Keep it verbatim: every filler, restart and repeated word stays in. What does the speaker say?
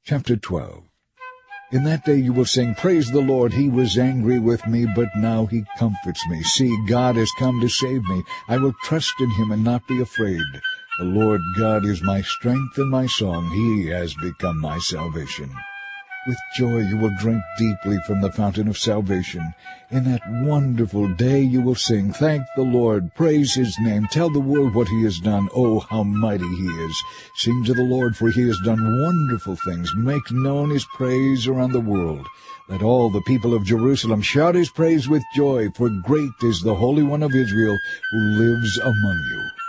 Chapter twelve. In that day you will sing, Praise the Lord, he was angry with me, but now he comforts me. See, God has come to save me. I will trust in him and not be afraid. The Lord God is my strength and my song. He has become my salvation. With joy you will drink deeply from the fountain of salvation. In that wonderful day you will sing, Thank the Lord, praise his name. Tell the world what he has done. Oh, how mighty he is. Sing to the Lord, for he has done wonderful things. Make known his praise around the world. Let all the people of Jerusalem shout his praise with joy, for great is the Holy One of Israel who lives among you.